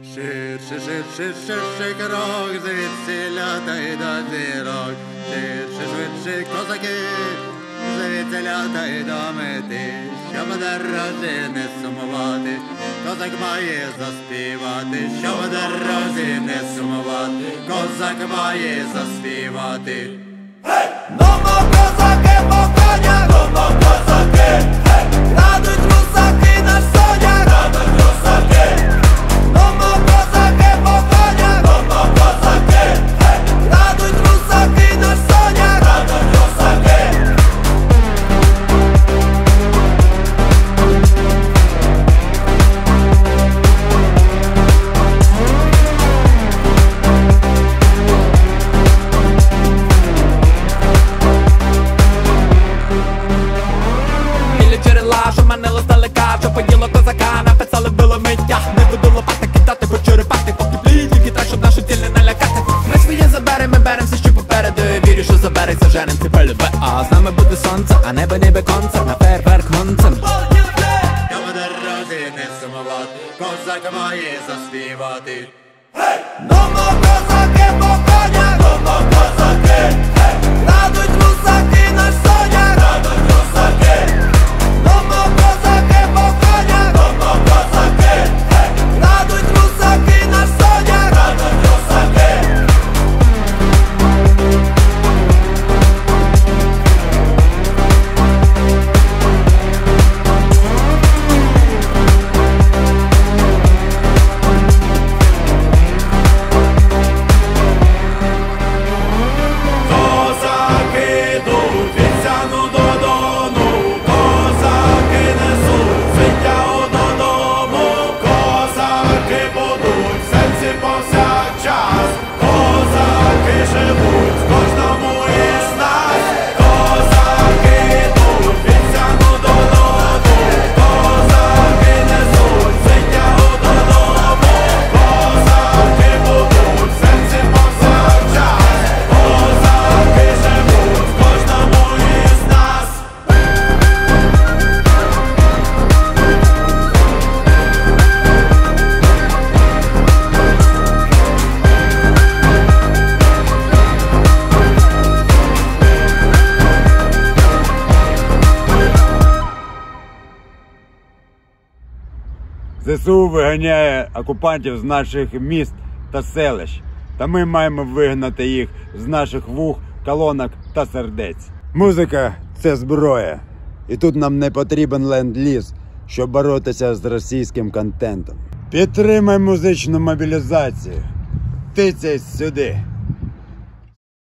Ширше крок, звідсіля та й до зірок. Швидше козаки, звідсіля та й до мети. Щоб дорозі не сумувати, козак має заспівати. Щоб дорозі не сумувати, козак має заспівати. Нумо козаки по конях, нумо козаки, радують русаки наш соняк, радують русаки. Нумо козаки по конях, нумо козаки, радують русаки наш соняк, радують русаки. Що манило здалека, що поїло козака, написали було миття. Не буду лопати кидати, хоч черепати, поки плід, тільки так, щоб нашу ціль не налякати. Ми своє заберем, ми берем все, що попереду. Вірю, що забереться, женем ці пельби. А з нами буде сонце, а небо ніби концерт, на фейерверк гонцем. Щоб дорозі не сумувати, козак має заспівати. Нумо козаки по конях, нумо козаки, радують русаки наш соняк, радують русаки. Нумо козаки по конях, нумо козаки, радують русаки наш соняк, радують русаки. Козаки йдуть від Сяну до Дону, козаки несуть звиття додому, козаки будуть в серці повсякчас, козаки живуть в кожному із нас, козаки йдуть від Сяну до Дону, козаки несуть звиття додому, козаки будуть в серці повсякчас, козаки живуть в кожному із нас. ЗСУ виганяє окупантів з наших міст та селищ, та ми маємо вигнати їх з наших вух, колонок та сердець. Музика – це зброя, і тут нам не потрібен ленд-ліз, щоб боротися з російським контентом. Підтримай музичну мобілізацію, тицяй сюди.